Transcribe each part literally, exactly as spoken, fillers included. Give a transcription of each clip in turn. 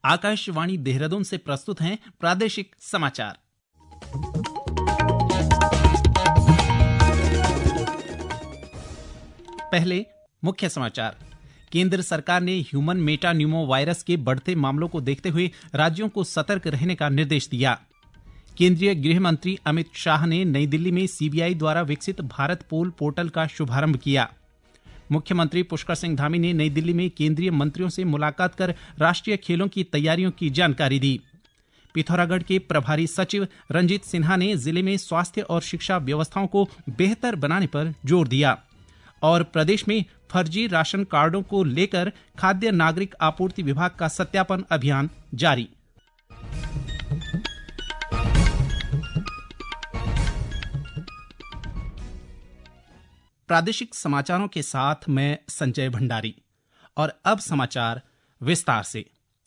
आकाशवाणी देहरादून से प्रस्तुत हैं प्रादेशिक समाचार। पहले मुख्य समाचार। केंद्र सरकार ने ह्यूमन मेटान्यूमो वायरस के बढ़ते मामलों को देखते हुए राज्यों को सतर्क रहने का निर्देश दिया। केंद्रीय गृह मंत्री अमित शाह ने नई दिल्ली में सीबीआई द्वारा विकसित भारत पोल पोर्टल का शुभारंभ किया। मुख्यमंत्री पुष्कर सिंह धामी ने नई दिल्ली में केंद्रीय मंत्रियों से मुलाकात कर राष्ट्रीय खेलों की तैयारियों की जानकारी दी। पिथौरागढ़ के प्रभारी सचिव रंजीत सिन्हा ने जिले में स्वास्थ्य और शिक्षा व्यवस्थाओं को बेहतर बनाने पर जोर दिया। और प्रदेश में फर्जी राशन कार्डों को लेकर खाद्य नागरिक आपूर्ति विभाग का सत्यापन अभियान जारी। प्रादेशिक समाचारों के साथ मैं संजय भंडारी। और अब समाचार विस्तार से।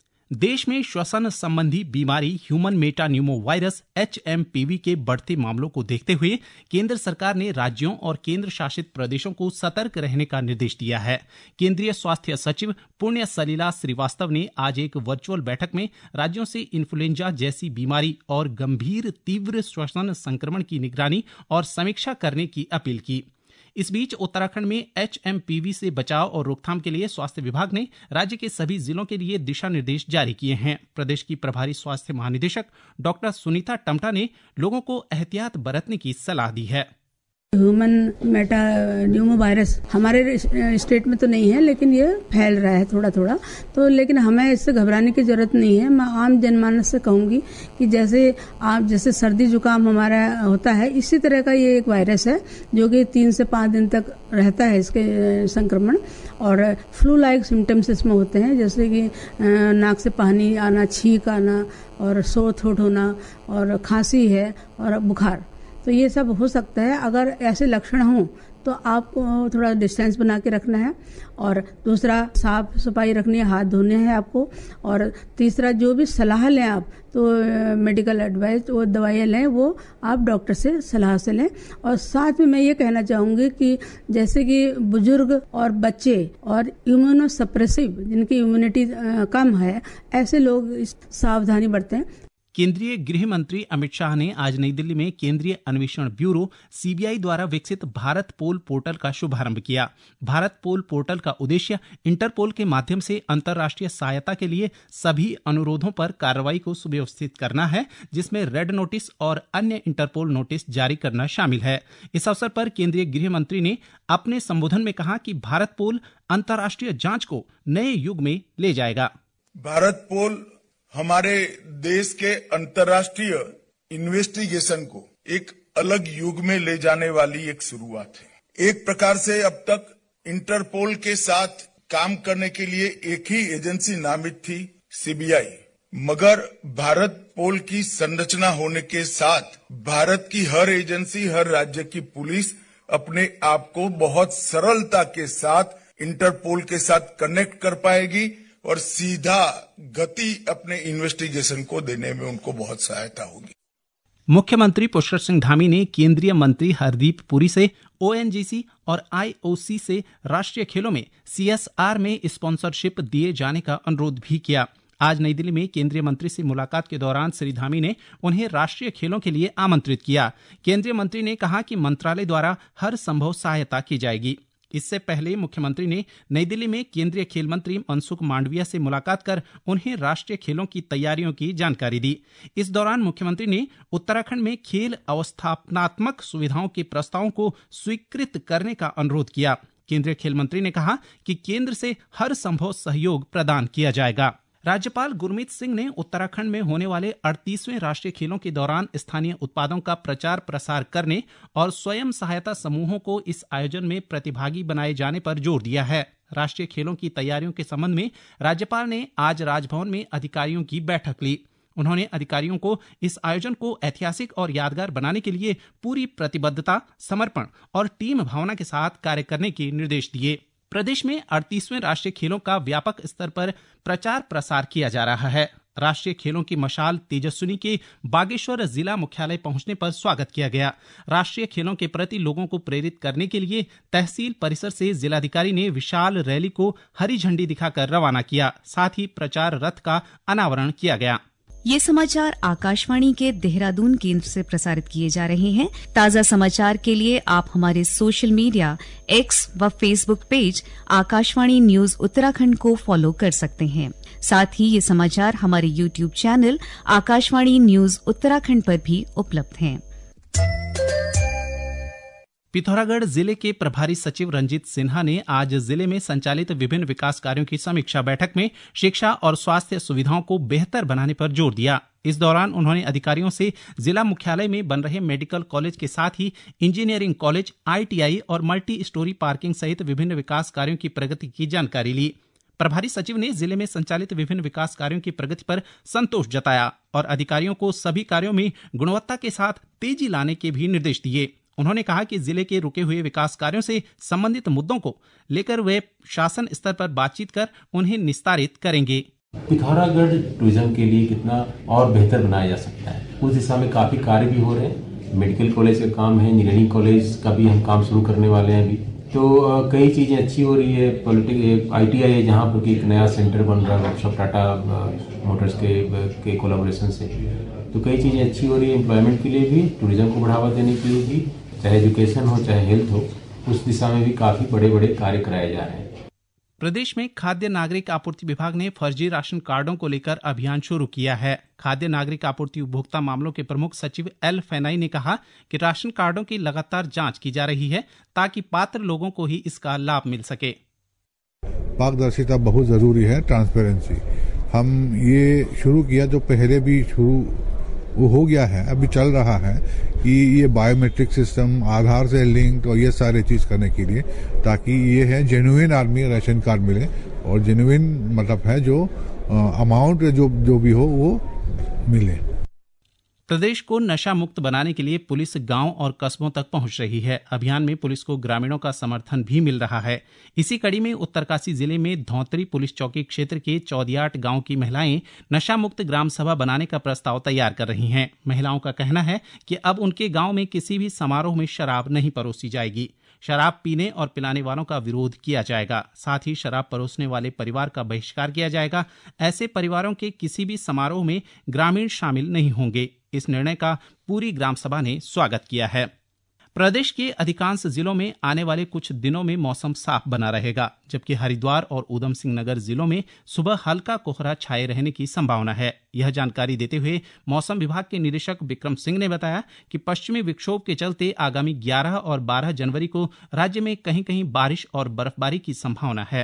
देश में श्वसन संबंधी बीमारी human metapneumovirus H M P V के बढ़ते मामलों को देखते हुए केंद्र सरकार ने राज्यों और केंद्र शासित प्रदेशों को सतर्क रहने का निर्देश दिया है। केंद्रीय स्वास्थ्य सचिव पुण्य सलिला श्रीवास्तव ने आज एक वर्चुअल बैठक में राज्यों से इन्फ्लुएंजा जैसी बीमारी और गंभीर तीव्र श्वसन संक्रमण की निगरानी और समीक्षा करने की अपील की। इस बीच उत्तराखंड में एच एम पी वी से बचाव और रोकथाम के लिए स्वास्थ्य विभाग ने राज्य के सभी जिलों के लिए दिशा निर्देश जारी किए हैं। प्रदेश की प्रभारी स्वास्थ्य महानिदेशक डॉक्टर सुनीता टम्टा ने लोगों को एहतियात बरतने की सलाह दी है। ह्यूमन मेटान्यूमो वायरस हमारे स्टेट में तो नहीं है, लेकिन ये फैल रहा है थोड़ा थोड़ा, तो लेकिन हमें इससे घबराने की जरूरत नहीं है। मैं आम जनमानस से कहूंगी कि जैसे आप जैसे सर्दी जुकाम हमारा होता है, इसी तरह का ये एक वायरस है जो कि तीन से पाँच दिन तक रहता है इसके संक्रमण। और फ्लू लाइक सिम्टम्स इसमें होते हैं, जैसे कि नाक से पानी आना, छींक आना और सो थोट होना और खांसी है और बुखार, तो ये सब हो सकता है। अगर ऐसे लक्षण हों तो आपको थोड़ा डिस्टेंस बना के रखना है। और दूसरा, साफ सफाई रखनी है, हाथ धोने हैं आपको। और तीसरा, जो भी सलाह लें आप, तो मेडिकल एडवाइस वो दवाइयाँ लें, वो आप डॉक्टर से सलाह से लें। और साथ में मैं ये कहना चाहूँगी कि जैसे कि बुजुर्ग और बच्चे और इम्यूनो सप्रेसिव जिनकी इम्यूनिटी कम है, ऐसे लोग सावधानी बरतें। केंद्रीय गृह मंत्री अमित शाह ने आज नई दिल्ली में केंद्रीय अन्वेषण ब्यूरो सी बी आई द्वारा विकसित भारत पोल पोर्टल का शुभारंभ किया। भारत पोल पोर्टल का उद्देश्य इंटरपोल के माध्यम से अंतर्राष्ट्रीय सहायता के लिए सभी अनुरोधों पर कार्रवाई को सुव्यवस्थित करना है, जिसमें रेड नोटिस और अन्य इंटरपोल नोटिस जारी करना शामिल है। इस अवसर पर केंद्रीय गृह मंत्री ने अपने संबोधन में कहा कि भारत पोल अंतर्राष्ट्रीय जांच को नए युग में ले जाएगा। भारत पोल हमारे देश के अंतर्राष्ट्रीय इन्वेस्टिगेशन को एक अलग युग में ले जाने वाली एक शुरुआत है। एक प्रकार से अब तक इंटरपोल के साथ काम करने के लिए एक ही एजेंसी नामित थी, सी बी आई, मगर भारत पोल की संरचना होने के साथ भारत की हर एजेंसी, हर राज्य की पुलिस अपने आप को बहुत सरलता के साथ इंटरपोल के साथ कनेक्ट कर पाएगी और सीधा गति अपने इन्वेस्टिगेशन को देने में उनको बहुत सहायता होगी। मुख्यमंत्री पुष्कर सिंह धामी ने केंद्रीय मंत्री हरदीप पुरी से ओ एन जी सी और आई ओ सी से राष्ट्रीय खेलों में सी एस आर में स्पॉन्सरशिप दिए जाने का अनुरोध भी किया। आज नई दिल्ली में केंद्रीय मंत्री से मुलाकात के दौरान श्री धामी ने उन्हें राष्ट्रीय खेलों के लिए आमंत्रित किया। केंद्रीय मंत्री ने कहा कि मंत्रालय द्वारा हर संभव सहायता की जाएगी। इससे पहले मुख्यमंत्री ने नई दिल्ली में केंद्रीय खेल मंत्री मनसुख मांडविया से मुलाकात कर उन्हें राष्ट्रीय खेलों की तैयारियों की जानकारी दी। इस दौरान मुख्यमंत्री ने उत्तराखंड में खेल अवस्थापनात्मक सुविधाओं के प्रस्तावों को स्वीकृत करने का अनुरोध किया। केंद्रीय खेल मंत्री ने कहा कि केंद्र से हर संभव सहयोग प्रदान किया जाएगा। राज्यपाल गुरमीत सिंह ने उत्तराखंड में होने वाले अड़तीसवें राष्ट्रीय खेलों के दौरान स्थानीय उत्पादों का प्रचार प्रसार करने और स्वयं सहायता समूहों को इस आयोजन में प्रतिभागी बनाए जाने पर जोर दिया है। राष्ट्रीय खेलों की तैयारियों के संबंध में राज्यपाल ने आज राजभवन में अधिकारियों की बैठक ली। उन्होंने अधिकारियों को इस आयोजन को ऐतिहासिक और यादगार बनाने के लिए पूरी प्रतिबद्धता, समर्पण और टीम भावना के साथ कार्य करने के निर्देश दिए। प्रदेश में अड़तीसवें राष्ट्रीय खेलों का व्यापक स्तर पर प्रचार प्रसार किया जा रहा है। राष्ट्रीय खेलों की मशाल तेजस्विनी के बागेश्वर जिला मुख्यालय पहुंचने पर स्वागत किया गया। राष्ट्रीय खेलों के प्रति लोगों को प्रेरित करने के लिए तहसील परिसर से जिलाधिकारी ने विशाल रैली को हरी झंडी दिखाकर रवाना किया। साथ ही प्रचार रथ का अनावरण किया गया। ये समाचार आकाशवाणी के देहरादून केंद्र से प्रसारित किए जा रहे हैं। ताज़ा समाचार के लिए आप हमारे सोशल मीडिया एक्स व Facebook page Akashvani news Uttarakhand को फॉलो कर सकते हैं। साथ ही ये समाचार हमारे YouTube channel Akashvani news Uttarakhand पर भी उपलब्ध हैं। पिथौरागढ़ जिले के प्रभारी सचिव रंजीत सिन्हा ने आज जिले में संचालित विभिन्न विकास कार्यों की समीक्षा बैठक में शिक्षा और स्वास्थ्य सुविधाओं को बेहतर बनाने पर जोर दिया। इस दौरान उन्होंने अधिकारियों से जिला मुख्यालय में बन रहे मेडिकल कॉलेज के साथ ही इंजीनियरिंग कॉलेज, आईटीआई और मल्टी स्टोरी पार्किंग सहित विभिन्न विकास कार्यों की प्रगति की जानकारी ली। प्रभारी सचिव ने जिले में संचालित विभिन्न विकास कार्यों की प्रगति पर संतोष जताया और अधिकारियों को सभी कार्यों में गुणवत्ता के साथ तेजी लाने के भी निर्देश दिए। उन्होंने कहा कि जिले के रुके हुए विकास कार्यों से संबंधित मुद्दों को लेकर वे शासन स्तर पर बातचीत कर उन्हें निस्तारित करेंगे। पिथौरागढ़ टूरिज्म के लिए कितना और बेहतर बनाया जा सकता है, उस दिशा में काफी कार्य भी हो रहे हैं। मेडिकल कॉलेज का काम है, इंजीनियरिंग कॉलेज का भी हम काम शुरू करने वाले हैं अभी। तो कई चीजें अच्छी हो रही है। पॉलिटिक आईटीआई है जहाँ पर एक नया सेंटर बन रहा है वर्कशॉप टाटा मोटर्स के के कोलैबोरेशन से। तो कई चीजें अच्छी हो रही है एम्प्लॉयमेंट के लिए भी, टूरिज्म को बढ़ावा देने के लिए भी, चाहे एजुकेशन हो चाहे हेल्थ हो, उस दिशा में भी काफी बड़े बड़े कार्य कराए जा रहे हैं। प्रदेश में खाद्य नागरिक आपूर्ति विभाग ने फर्जी राशन कार्डों को लेकर अभियान शुरू किया है। खाद्य नागरिक आपूर्ति उपभोक्ता मामलों के प्रमुख सचिव एल फेनाई ने कहा कि राशन कार्डों की लगातार जांच की जा रही है ताकि पात्र लोगों को ही इसका लाभ मिल सके। पारदर्शिता बहुत जरूरी है, ट्रांसपेरेंसी। हम ये शुरू किया जो पहले भी शुरू वो हो गया है, अभी चल रहा है कि ये बायोमेट्रिक सिस्टम, आधार से लिंक और ये सारे चीज करने के लिए, ताकि ये है जेन्युइन आदमी राशन कार्ड मिले और जेन्युइन मतलब है जो अमाउंट जो जो भी हो वो मिले। प्रदेश को नशा मुक्त बनाने के लिए पुलिस गांव और कस्बों तक पहुंच रही है। अभियान में पुलिस को ग्रामीणों का समर्थन भी मिल रहा है। इसी कड़ी में उत्तरकाशी जिले में धौंतरी पुलिस चौकी क्षेत्र के चौदियाट गांव की महिलाएं नशा मुक्त ग्राम सभा बनाने का प्रस्ताव तैयार कर रही हैं। महिलाओं का कहना है कि अब उनके गांव में किसी भी समारोह में शराब नहीं परोसी जाएगी। शराब पीने और पिलाने वालों का विरोध किया जाएगा। साथ ही शराब परोसने वाले परिवार का बहिष्कार किया जाएगा। ऐसे परिवारों के किसी भी समारोह में ग्रामीण शामिल नहीं होंगे। इस निर्णय का पूरी ग्राम सभा ने स्वागत किया है। प्रदेश के अधिकांश जिलों में आने वाले कुछ दिनों में मौसम साफ बना रहेगा, जबकि हरिद्वार और उधम सिंह नगर जिलों में सुबह हल्का कोहरा छाए रहने की संभावना है। यह जानकारी देते हुए मौसम विभाग के निदेशक विक्रम सिंह ने बताया कि पश्चिमी विक्षोभ के चलते आगामी ग्यारह और बारह जनवरी को राज्य में कहीं कहीं बारिश और बर्फबारी की संभावना है।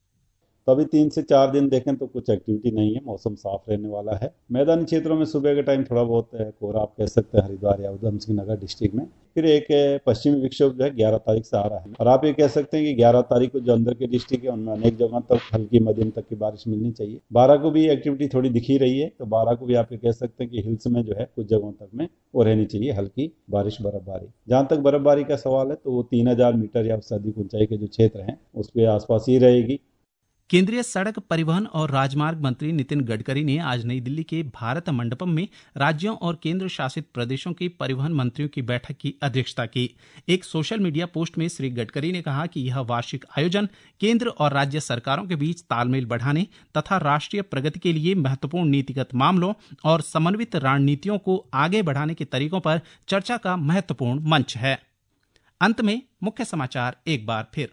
तो अभी तीन से चार दिन देखें तो कुछ एक्टिविटी नहीं है, मौसम साफ रहने वाला है। मैदानी क्षेत्रों में सुबह के टाइम थोड़ा बहुत कोहरा आप कह सकते हैं हरिद्वार या उधम सिंह नगर डिस्ट्रिक्ट में। फिर एक पश्चिमी विक्षोभ जो है ग्यारह तारीख से आ रहा है और आप ये कह सकते हैं कि ग्यारह तारीख को जो अंदर के डिस्ट्रिक्ट है उनमें अनेक जगह तक हल्की मध्यम तक की बारिश मिलनी चाहिए। बारह को भी एक्टिविटी थोड़ी दिखी रही है, तो बारह को भी आप ये कह सकते हैं कि हिल्स में जो है कुछ जगहों तक में वो रहनी चाहिए हल्की बारिश बर्फबारी। जहाँ तक बर्फबारी का सवाल है तो वो तीन हजार मीटर या उससे अधिक ऊंचाई के जो क्षेत्र हैं उस पर आसपास ही रहेगी। केंद्रीय सड़क परिवहन और राजमार्ग मंत्री नितिन गडकरी ने आज नई दिल्ली के भारत मंडपम में राज्यों और केंद्र शासित प्रदेशों के परिवहन मंत्रियों की बैठक की अध्यक्षता की। एक सोशल मीडिया पोस्ट में श्री गडकरी ने कहा कि यह वार्षिक आयोजन केंद्र और राज्य सरकारों के बीच तालमेल बढ़ाने तथा राष्ट्रीय प्रगति के लिए महत्वपूर्ण नीतिगत मामलों और समन्वित रणनीतियों को आगे बढ़ाने के तरीकों पर चर्चा का महत्वपूर्ण मंच है। अंत में मुख्य समाचार एक बार फिर।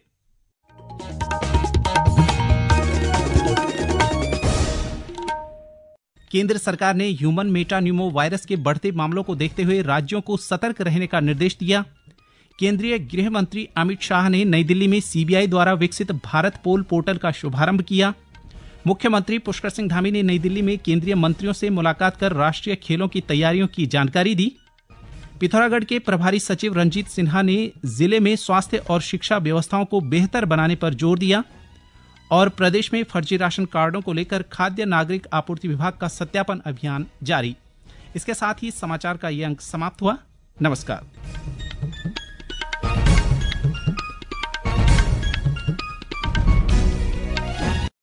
केंद्र सरकार ने ह्यूमन मेटान्यूमो वायरस के बढ़ते मामलों को देखते हुए राज्यों को सतर्क रहने का निर्देश दिया। केंद्रीय गृह मंत्री अमित शाह ने नई दिल्ली में सीबीआई द्वारा विकसित भारत पोल पोर्टल का शुभारंभ किया। मुख्यमंत्री पुष्कर सिंह धामी ने नई दिल्ली में केंद्रीय मंत्रियों से मुलाकात कर राष्ट्रीय खेलों की तैयारियों की जानकारी दी। पिथौरागढ़ के प्रभारी सचिव रंजीत सिन्हा ने जिले में स्वास्थ्य और शिक्षा व्यवस्थाओं को बेहतर बनाने पर जोर दिया। और प्रदेश में फर्जी राशन कार्डों को लेकर खाद्य नागरिक आपूर्ति विभाग का सत्यापन अभियान जारी। इसके साथ ही समाचार का ये अंक समाप्त हुआ। नमस्कार।